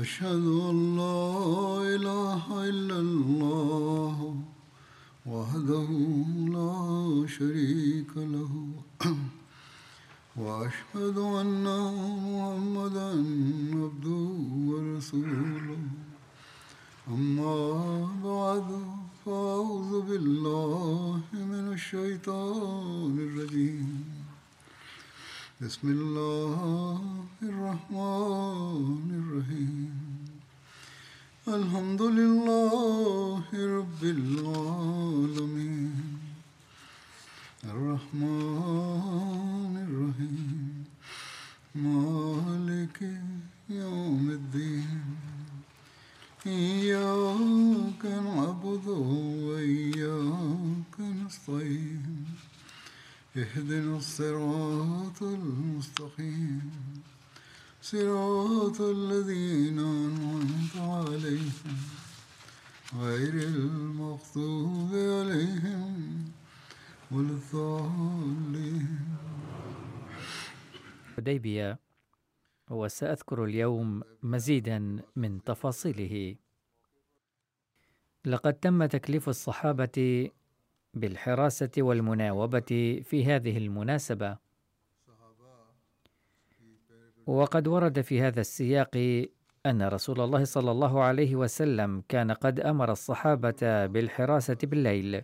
أشهد أن لا إله إلا الله وحده لا شريك له وأشهد أن محمدا عبده ورسوله أما بعد فأعوذ بالله من الشيطان الرجيم بسم الله الرحمن الرحيم الحمد لله رب العالمين الرحمن الرحيم مالك يوم الدين إياك نعبد وإياك نستعين اهدنا الصراط المستقيم صراط الذين أنعمت عليهم غير المغضوب عليهم ولا الضالين. حديبية، وسأذكر اليوم مزيدا من تفاصيله. لقد تم تكليف الصحابة بالحراسة والمناوبة في هذه المناسبة، وقد ورد في هذا السياق أن رسول الله صلى الله عليه وسلم كان قد أمر الصحابة بالحراسة بالليل،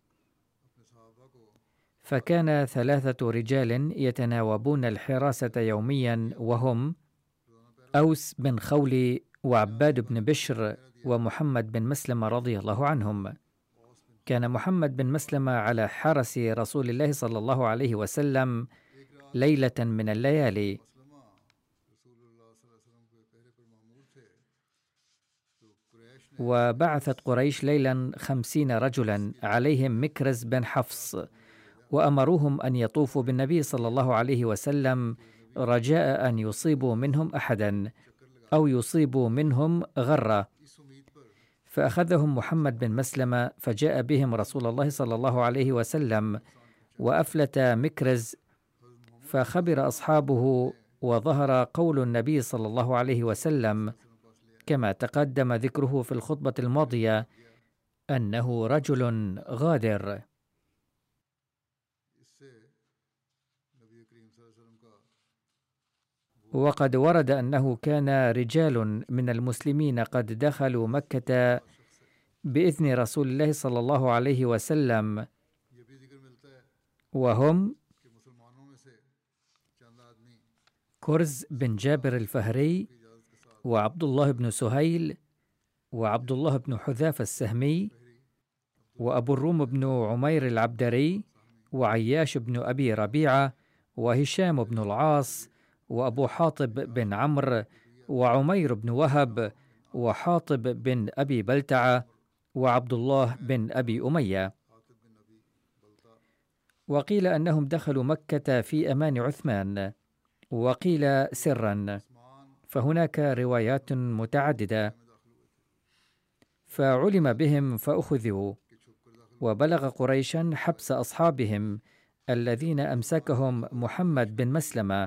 فكان 3 رجال يتناوبون الحراسة يوميا، وهم أوس بن خولي وعباد بن بشر ومحمد بن مسلمة رضي الله عنهم. كان محمد بن مسلمة على حرس رسول الله صلى الله عليه وسلم ليلة من الليالي، وبعثت قريش ليلا 50 رجلا عليهم مكرز بن حفص، وأمروهم أن يطوفوا بالنبي صلى الله عليه وسلم رجاء أن يصيبوا منهم أحدا أو يصيبوا منهم غرة. فأخذهم محمد بن مسلمة فجاء بهم رسول الله صلى الله عليه وسلم، وأفلت مكرز، فخبر أصحابه وظهر قول النبي صلى الله عليه وسلم كما تقدم ذكره في الخطبة الماضية أنه رجل غادر. وقد ورد أنه كان رجال من المسلمين قد دخلوا مكة بإذن رسول الله صلى الله عليه وسلم، وهم كرز بن جابر الفهري، وعبد الله بن سهيل، وعبد الله بن حذافة السهمي، وأبو الروم بن عمير العبدري، وعياش بن أبي ربيعة، وهشام بن العاص، وأبو حاطب بن عمرو، وعمير بن وهب، وحاطب بن أبي بلتعة، وعبد الله بن أبي أمية. وقيل أنهم دخلوا مكة في أمان عثمان، وقيل سرا، فهناك روايات متعددة. فعلم بهم فأخذوا، وبلغ قريشا حبس أصحابهم الذين أمسكهم محمد بن مسلمة،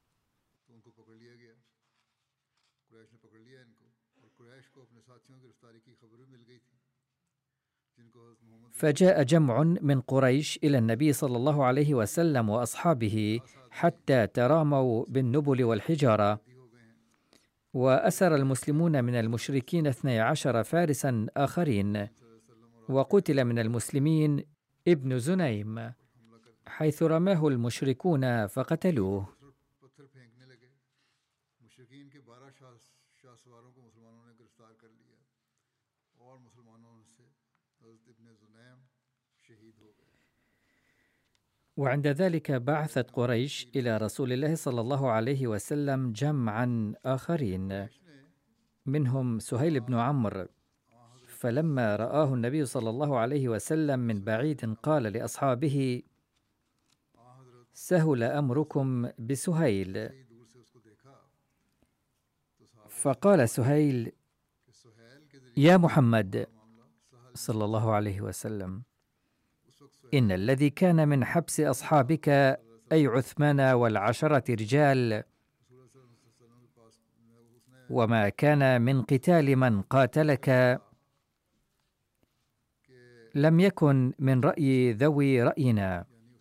فجاء جمع من قريش إلى النبي صلى الله عليه وسلم وأصحابه حتى تراموا بالنبل والحجارة، وأسر المسلمون من المشركين 12 فارسا آخرين، وقتل من المسلمين ابن زنيم حيث رماه المشركون فقتلوه. وعند ذلك بعثت قريش إلى رسول الله صلى الله عليه وسلم جمعا آخرين، منهم سهيل بن عمرو، فلما رآه النبي صلى الله عليه وسلم من بعيد قال لأصحابه: سهل أمركم بسهيل. فقال سهيل: يا محمد صلى الله عليه وسلم، إن الذي كان من حبس أصحابك أي عثمان والعشرة رجال وما كان من قتال من قاتلك لم يكن من رأي ذوي رأينا،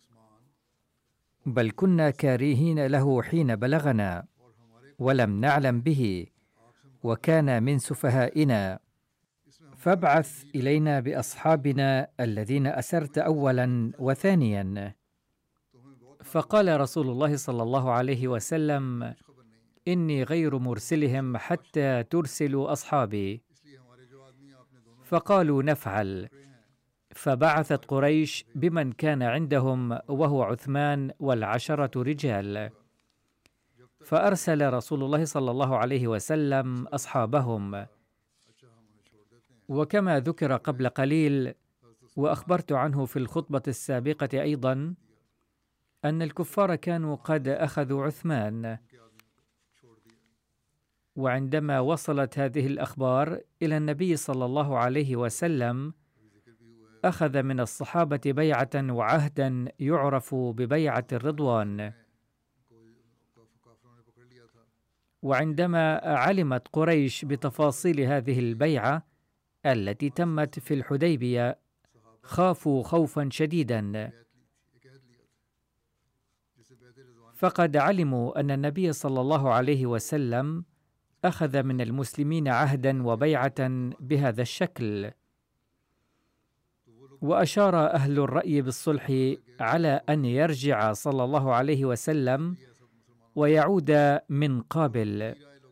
بل كنا كارهين له حين بلغنا ولم نعلم به، وكان من سفهائنا، فابعث إلينا بأصحابنا الذين أسرت أولا وثانيا. فقال رسول الله صلى الله عليه وسلم: إني غير مرسلهم حتى ترسلوا أصحابي. فقالوا: نفعل. فبعثت قريش بمن كان عندهم وهو عثمان والعشرة رجال، فأرسل رسول الله صلى الله عليه وسلم أصحابهم. وكما ذكر قبل قليل وأخبرت عنه في الخطبة السابقة أيضا، أن الكفار كانوا قد أخذوا عثمان، وعندما وصلت هذه الأخبار إلى النبي صلى الله عليه وسلم أخذ من الصحابة بيعة وعهدا يعرف ببيعة الرضوان. وعندما علمت قريش بتفاصيل هذه البيعة التي تمت في الحديبية خافوا خوفا شديدا، فقد علموا أن النبي صلى الله عليه وسلم أخذ من المسلمين عهدا وبيعة بهذا الشكل. وأشار أهل الرأي بالصلح على أن يرجع صلى الله عليه وسلم ويعود من قابل،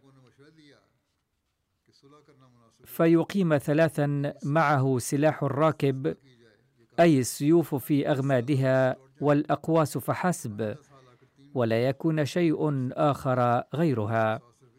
فيقيم 3 معه سلاح الراكب، أي السيوف في أغمادها والأقواس فحسب، ولا يكون شيء آخر غيرها.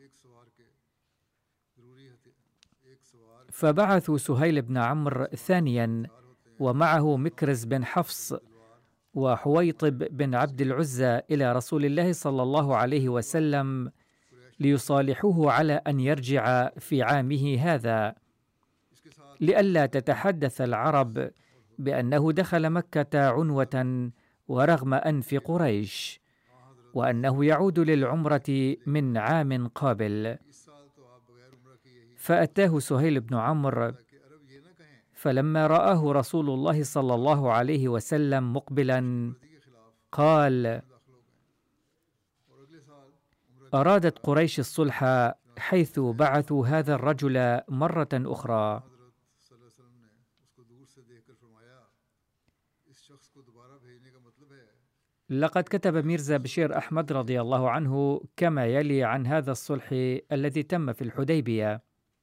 فبعثوا سهيل بن عمرو ثانيا، ومعه مكرز بن حفص وحويطب بن عبد العزى إلى رسول الله صلى الله عليه وسلم ليصالحوه على أن يرجع في عامه هذا، لئلا تتحدث العرب بأنه دخل مكة عنوة ورغم أنف قريش، وأنه يعود للعمرة من عام قابل. فأتاه سهيل بن عمرو، فلما رآه رسول الله صلى الله عليه وسلم مقبلا قال: أرادت قريش الصلح حيث بعثوا هذا الرجل مرة أخرى. لقد كتب ميرزا بشير أحمد رضي الله عنه كما يلي عن هذا الصلح الذي تم في الحديبية: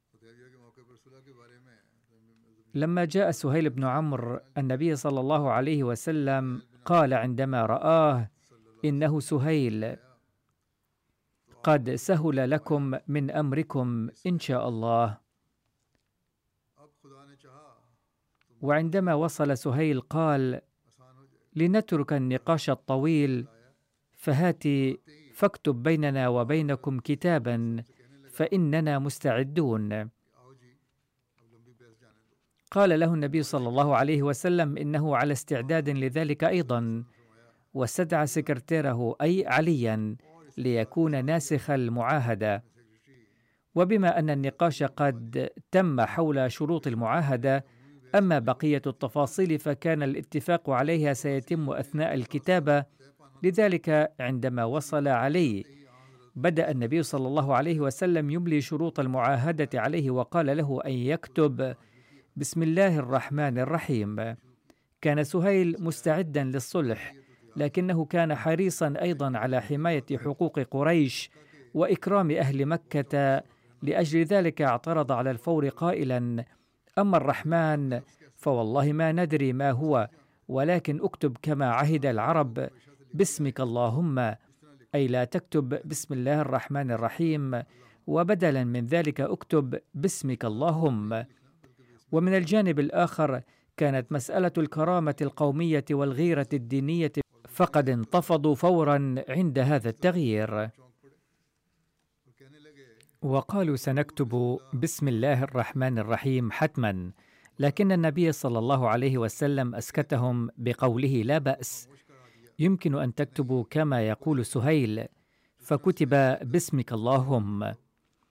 لما جاء سهيل بن عمرو النبي صلى الله عليه وسلم قال عندما رآه: إنه سهيل، قد سهل لكم من أمركم إن شاء الله. وعندما وصل سهيل قال: لنترك النقاش الطويل، فهاتي فاكتب بيننا وبينكم كتابا فإننا مستعدون. قال له النبي صلى الله عليه وسلم إنه على استعداد لذلك أيضا، واستدعى سكرتيره أي عليا ليكون ناسخ المعاهدة. وبما أن النقاش قد تم حول شروط المعاهدة، أما بقية التفاصيل فكان الاتفاق عليها سيتم أثناء الكتابة. لذلك عندما وصل عليه بدأ النبي صلى الله عليه وسلم يملي شروط المعاهدة عليه، وقال له أن يكتب: بسم الله الرحمن الرحيم. كان سهيل مستعدا للصلح، لكنه كان حريصا أيضا على حماية حقوق قريش وإكرام أهل مكة، لأجل ذلك اعترض على الفور قائلا: أما الرحمن فوالله ما ندري ما هو، ولكن اكتب كما عهد العرب باسمك اللهم، أي لا تكتب بسم الله الرحمن الرحيم، وبدلا من ذلك اكتب باسمك اللهم. ومن الجانب الآخر كانت مسألة الكرامة القومية والغيرة الدينية فقد انتفضوا فورا عند هذا التغيير، وقالوا سنكتب بسم الله الرحمن الرحيم حتما، لكن النبي صلى الله عليه وسلم أسكتهم بقوله: لا بأس، يمكن أن تكتبوا كما يقول سهيل. فكتب باسمك اللهم.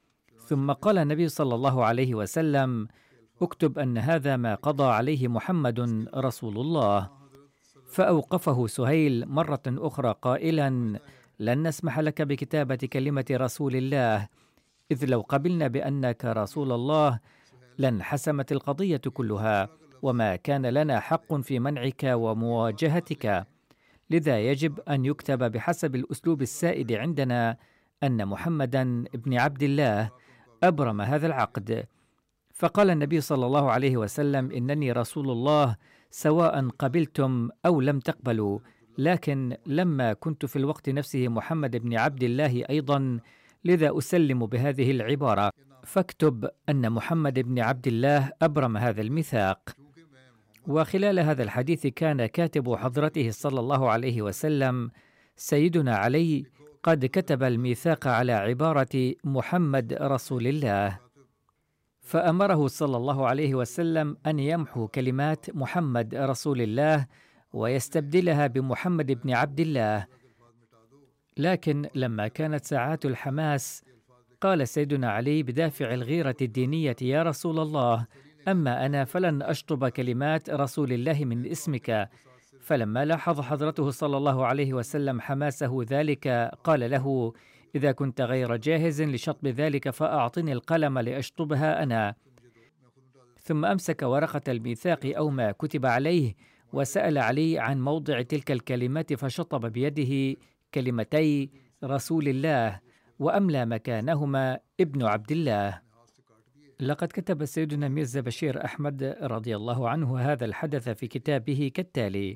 ثم قال النبي صلى الله عليه وسلم: اكتب أن هذا ما قضى عليه محمد رسول الله. فأوقفه سهيل مرة أخرى قائلا: لن نسمح لك بكتابة كلمة رسول الله، إذ لو قبلنا بأنك رسول الله لانحسمت القضية كلها، وما كان لنا حق في منعك ومواجهتك. لذا يجب أن يكتب بحسب الأسلوب السائد عندنا أن محمدًا ابن عبد الله أبرم هذا العقد. فقال النبي صلى الله عليه وسلم: إنني رسول الله سواء قبلتم أو لم تقبلوا، لكن لما كنت في الوقت نفسه محمد بن عبد الله أيضا، لذا أسلم بهذه العبارة: فاكتب أن محمد بن عبد الله أبرم هذا الميثاق. وخلال هذا الحديث كان كاتب حضرته صلى الله عليه وسلم سيدنا علي قد كتب الميثاق على عبارة محمد رسول الله، فأمره صلى الله عليه وسلم أن يمحو كلمات محمد رسول الله ويستبدلها بمحمد بن عبد الله. لكن لما كانت ساعات الحماس قال سيدنا علي بدافع الغيرة الدينية: يا رسول الله، أما أنا فلن أشطب كلمات رسول الله من اسمك. فلما لاحظ حضرته صلى الله عليه وسلم حماسه ذلك قال له: إذا كنت غير جاهز لشطب ذلك فأعطني القلم لأشطبها أنا. ثم أمسك ورقة الميثاق أو ما كتب عليه وسأل علي عن موضع تلك الكلمات، فشطب بيده كلمتي رسول الله وأملى مكانهما ابن عبد الله. لقد كتب سيدنا ميرزا بشير أحمد رضي الله عنه هذا الحدث في كتابه كالتالي: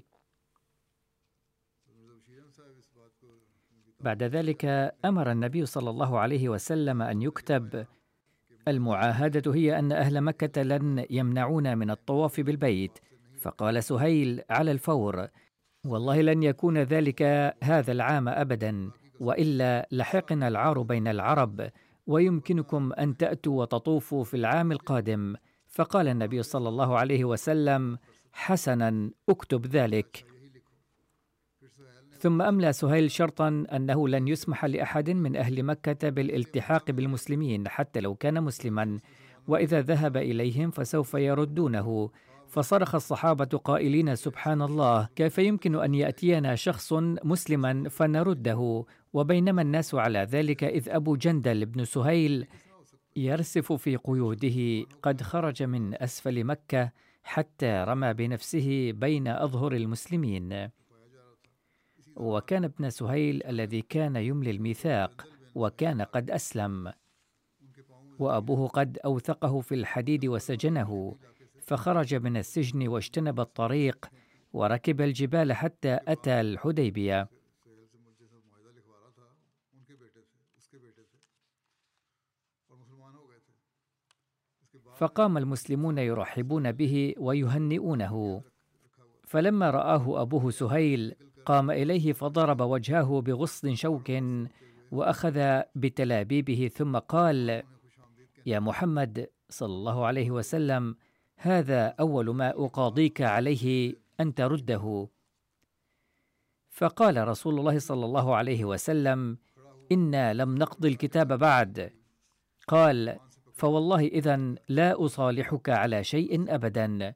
بعد ذلك أمر النبي صلى الله عليه وسلم أن يكتب: المعاهدة هي أن أهل مكة لن يمنعونا من الطواف بالبيت. فقال سهيل على الفور: والله لن يكون ذلك هذا العام أبدا، وإلا لحقنا العار بين العرب، ويمكنكم أن تأتوا وتطوفوا في العام القادم. فقال النبي صلى الله عليه وسلم: حسنا، اكتب ذلك. ثم أملى سهيل شرطا أنه لن يسمح لأحد من أهل مكة بالالتحاق بالمسلمين حتى لو كان مسلما، وإذا ذهب إليهم فسوف يردونه. فصرخ الصحابة قائلين: سبحان الله، كيف يمكن أن يأتينا شخص مسلما فنرده؟ وبينما الناس على ذلك إذ أبو جندل بن سهيل يرسف في قيوده قد خرج من أسفل مكة حتى رمى بنفسه بين أظهر المسلمين. وكان ابن سهيل الذي كان يملي الميثاق وكان قد أسلم، وأبوه قد أوثقه في الحديد وسجنه، فخرج من السجن واجتنب الطريق وركب الجبال حتى أتى الحديبية. فقام المسلمون يرحبون به ويهنئونه. فلما رآه أبوه سهيل قام إليه فضرب وجهه بغصن شوك وأخذ بتلابيبه، ثم قال: يا محمد صلى الله عليه وسلم، هذا أول ما أقاضيك عليه أن ترده. فقال رسول الله صلى الله عليه وسلم: إنا لم نقض الكتاب بعد. قال: فوالله إذن لا أصالحك على شيء أبدا.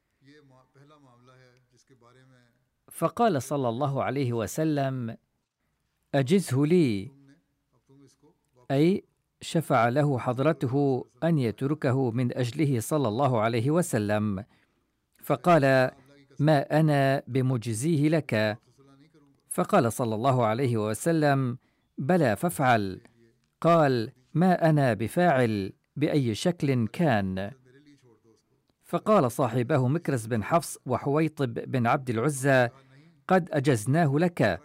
فقال صلى الله عليه وسلم: أجزه لي، أي شفع له حضرته أن يتركه من أجله صلى الله عليه وسلم. فقال: ما أنا بمجزيه لك. فقال صلى الله عليه وسلم: بلى فافعل. قال: ما أنا بفاعل بأي شكل كان. فقال صاحبه مكرز بن حفص وحويطب بن عبد العزى: قد أجزناه لك.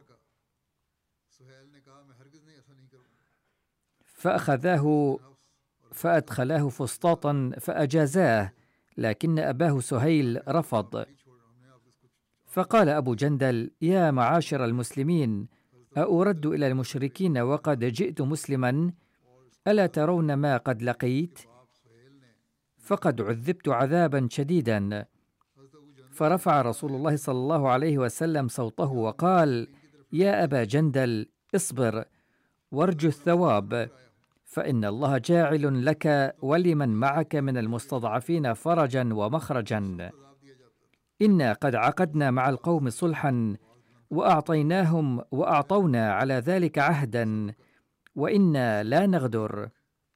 فأخذاه فأدخلاه فسطاطا فأجازاه، لكن أباه سهيل رفض. فقال أبو جندل: يا معاشر المسلمين، أأرد إلى المشركين وقد جئت مسلما؟ ألا ترون ما قد لقيت؟ فقد عذبت عذابا شديدا. فرفع رسول الله صلى الله عليه وسلم صوته وقال: يا أبا جندل، اصبر وارجو الثواب. فإن الله جاعل لك ولمن معك من المستضعفين فرجا ومخرجا. إنا قد عقدنا مع القوم صلحا وأعطونا على ذلك عهدا وإنا لا نغدر.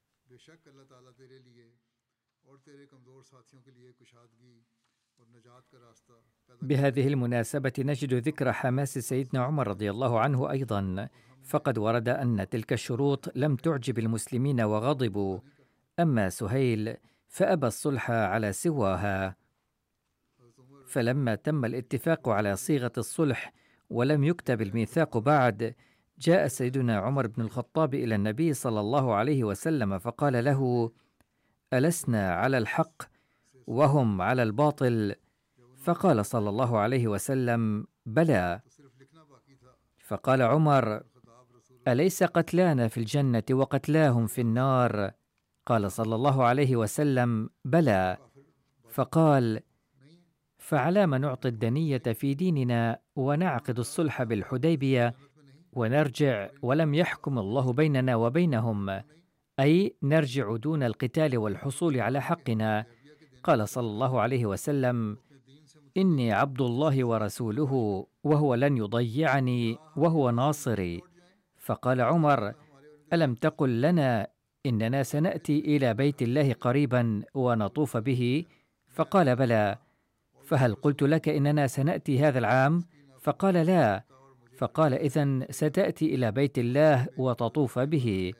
بهذه المناسبة نجد ذكر حماس سيدنا عمر رضي الله عنه أيضا، فقد ورد أن تلك الشروط لم تعجب المسلمين وغضبوا، أما سهيل فأبى الصلح على سواها. فلما تم الاتفاق على صيغة الصلح ولم يكتب الميثاق بعد، جاء سيدنا عمر بن الخطاب إلى النبي صلى الله عليه وسلم فقال له: ألسنا على الحق وهم على الباطل؟ فقال صلى الله عليه وسلم: بلى. فقال عمر: أليس قتلانا في الجنة وقتلاهم في النار؟ قال صلى الله عليه وسلم: بلى. فقال: فعلى ما نعطي الدنية في ديننا ونعقد الصلح بالحديبية ونرجع ولم يحكم الله بيننا وبينهم، أي نرجع دون القتال والحصول على حقنا؟ قال صلى الله عليه وسلم: إني عبد الله ورسوله وهو لن يضيعني وهو ناصري. فقال عمر: ألم تقل لنا إننا سنأتي إلى بيت الله قريبا ونطوف به؟ فقال: بلى. فهل قلت لك إننا سنأتي هذا العام؟ فقال: لا. فقال: إذن ستأتي إلى بيت الله وتطوف به.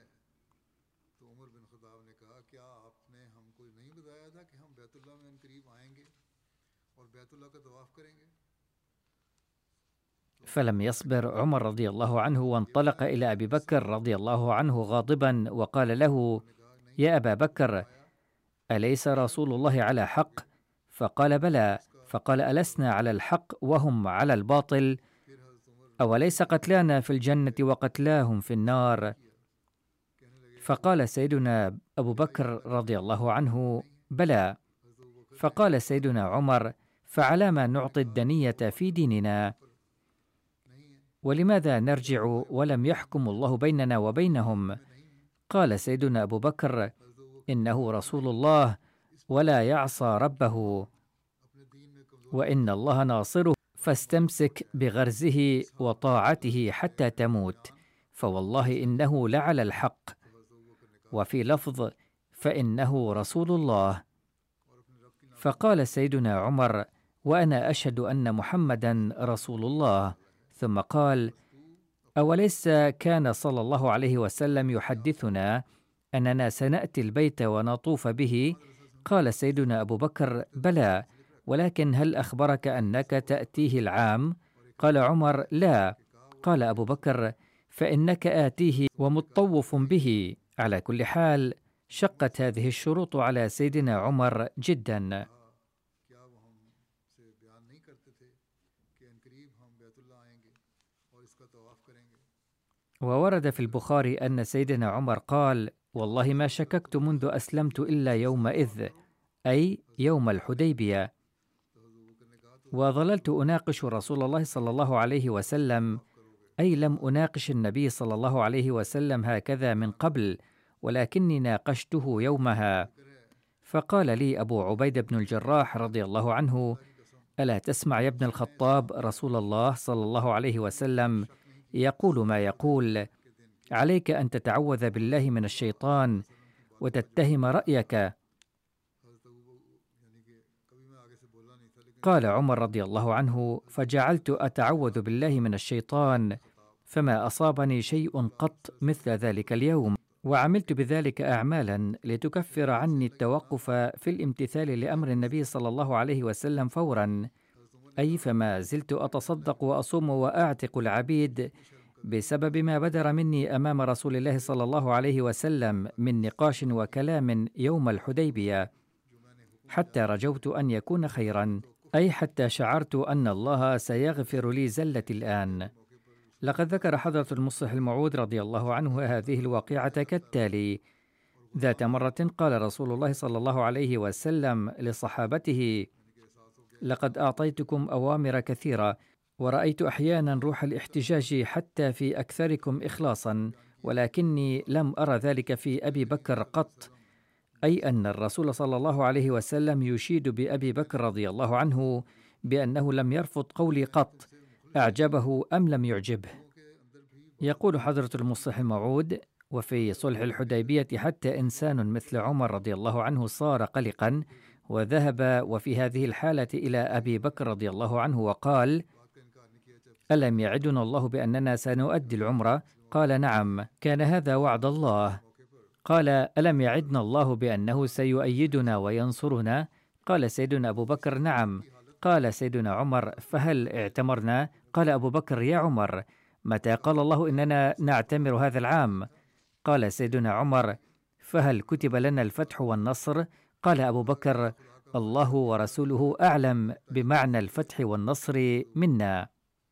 فلم يصبر عمر رضي الله عنه وانطلق إلى أبي بكر رضي الله عنه غاضبا وقال له: يا أبا بكر، أليس رسول الله على حق؟ فقال: بلى. فقال: ألسنا على الحق وهم على الباطل؟ أوليس قتلانا في الجنة وقتلاهم في النار؟ فقال سيدنا أبو بكر رضي الله عنه: بلى. فقال سيدنا عمر: فعلى ما نعطي الدنية في ديننا؟ ولماذا نرجع ولم يحكم الله بيننا وبينهم؟ قال سيدنا أبو بكر: إنه رسول الله ولا يعصى ربه، وإن الله ناصره، فاستمسك بغرزه وطاعته حتى تموت، فوالله إنه لعلى الحق. وفي لفظ: فإنه رسول الله. فقال سيدنا عمر: وأنا أشهد أن محمدا رسول الله. ثم قال: أوليس كان صلى الله عليه وسلم يحدثنا أننا سنأتي البيت ونطوف به؟ قال سيدنا أبو بكر: بلى، ولكن هل أخبرك أنك تأتيه العام؟ قال عمر: لا. قال أبو بكر: فإنك آتيه ومطوف به. على كل حال شقت هذه الشروط على سيدنا عمر جدا. وورد في البخاري أن سيدنا عمر قال: والله ما شككت منذ أسلمت إلا يومئذ، أي يوم الحديبية. وظللت أناقش رسول الله صلى الله عليه وسلم، أي لم أناقش النبي صلى الله عليه وسلم هكذا من قبل، ولكني ناقشته يومها. فقال لي أبو عبيدة بن الجراح رضي الله عنه: ألا تسمع يا ابن الخطاب رسول الله صلى الله عليه وسلم يقول ما يقول؟ عليك أن تتعوذ بالله من الشيطان وتتهم رأيك. قال عمر رضي الله عنه: فجعلت أتعوذ بالله من الشيطان، فما أصابني شيء قط مثل ذلك اليوم، وعملت بذلك أعمالا لتكفر عني التوقف في الامتثال لأمر النبي صلى الله عليه وسلم فورا، أي فما زلت أتصدق وأصوم وأعتق العبيد بسبب ما بدر مني أمام رسول الله صلى الله عليه وسلم من نقاش وكلام يوم الحديبية، حتى رجوت أن يكون خيرا، أي حتى شعرت أن الله سيغفر لي زلتي الآن. لقد ذكر حضرة المصلح الموعود رضي الله عنه هذه الواقعة كالتالي: ذات مرة قال رسول الله صلى الله عليه وسلم لصحابته: لقد أعطيتكم أوامر كثيرة، ورأيت أحيانا روح الاحتجاج حتى في أكثركم إخلاصا، ولكني لم أرى ذلك في أبي بكر قط، أي أن الرسول صلى الله عليه وسلم يشيد بأبي بكر رضي الله عنه بأنه لم يرفض قولي قط، أعجبه أم لم يعجبه. يقول حضرة المصلح الموعود: وفي صلح الحديبية حتى إنسان مثل عمر رضي الله عنه صار قلقا، وذهب وفي هذه الحالة إلى أبي بكر رضي الله عنه وقال: ألم يعدنا الله بأننا سنؤدي العمرة؟ قال: نعم، كان هذا وعد الله. قال: ألم يعدنا الله بأنه سيؤيدنا وينصرنا؟ قال سيدنا أبو بكر: نعم. قال سيدنا عمر: فهل اعتمرنا؟ قال أبو بكر: يا عمر، متى قال الله إننا نعتمر هذا العام؟ قال سيدنا عمر: فهل كتب لنا الفتح والنصر؟ قال أبو بكر: الله ورسوله أعلم بمعنى الفتح والنصر منا.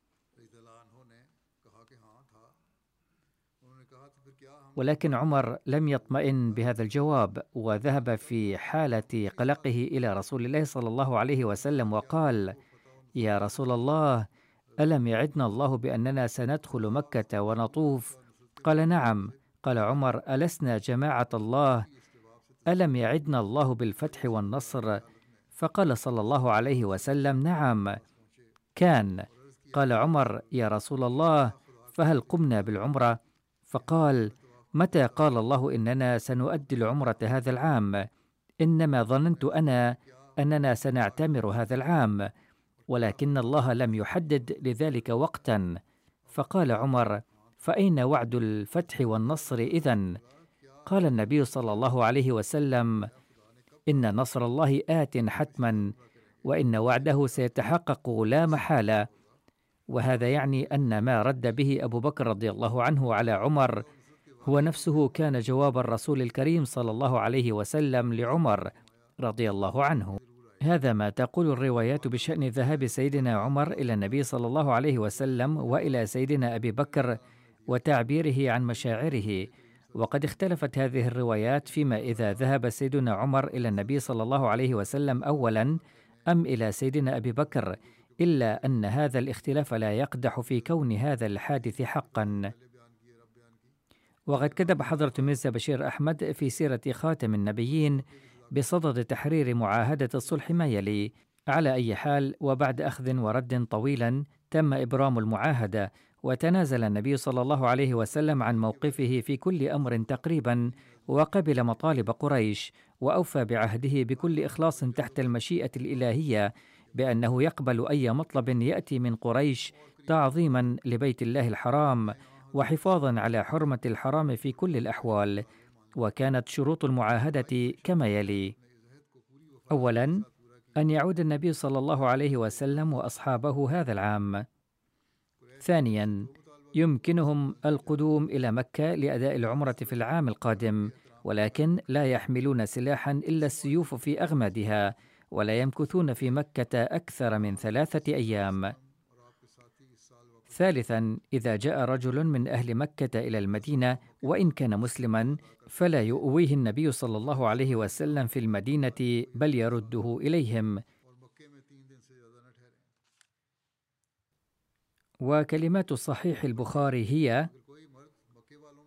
ولكن عمر لم يطمئن بهذا الجواب، وذهب في حالة قلقه إلى رسول الله صلى الله عليه وسلم وقال: يا رسول الله، ألم يعدنا الله بأننا سندخل مكة ونطوف؟ قال: نعم. قال عمر: ألسنا جماعة الله؟ ألم يعدنا الله بالفتح والنصر؟ فقال صلى الله عليه وسلم: نعم، كان. قال عمر: يا رسول الله، فهل قمنا بالعمرة؟ فقال: متى قال الله إننا سنؤدي العمرة هذا العام؟ إنما ظننت أنا أننا سنعتمر هذا العام، ولكن الله لم يحدد لذلك وقتا. فقال عمر: فأين وعد الفتح والنصر إذن؟ قال النبي صلى الله عليه وسلم: إن نصر الله آت حتما، وإن وعده سيتحقق لا محالة. وهذا يعني أن ما رد به أبو بكر رضي الله عنه على عمر هو نفسه كان جواب الرسول الكريم صلى الله عليه وسلم لعمر رضي الله عنه. هذا ما تقول الروايات بشأن ذهاب سيدنا عمر إلى النبي صلى الله عليه وسلم وإلى سيدنا أبي بكر وتعبيره عن مشاعره. وقد اختلفت هذه الروايات فيما إذا ذهب سيدنا عمر إلى النبي صلى الله عليه وسلم أولا أم إلى سيدنا أبي بكر، إلا أن هذا الاختلاف لا يقدح في كون هذا الحادث حقا. وقد كتب حضرة ميرزا بشير أحمد في سيرة خاتم النبيين بصدد تحرير معاهدة الصلح ما يلي: على أي حال، وبعد أخذ ورد طويلا تم إبرام المعاهدة، وتنازل النبي صلى الله عليه وسلم عن موقفه في كل أمر تقريبا، وقبل مطالب قريش، وأوفى بعهده بكل إخلاص تحت المشيئة الإلهية بأنه يقبل أي مطلب يأتي من قريش تعظيما لبيت الله الحرام وحفاظا على حرمة الحرام في كل الأحوال. وكانت شروط المعاهدة كما يلي: أولا، أن يعود النبي صلى الله عليه وسلم وأصحابه هذا العام. ثانيا، يمكنهم القدوم إلى مكة لأداء العمرة في العام القادم، ولكن لا يحملون سلاحا إلا السيوف في أغمادها، ولا يمكثون في مكة أكثر من 3 أيام. ثالثا، إذا جاء رجل من أهل مكة إلى المدينة وإن كان مسلما فلا يؤويه النبي صلى الله عليه وسلم في المدينة، بل يرده إليهم. وكلمات صحيح البخاري هي: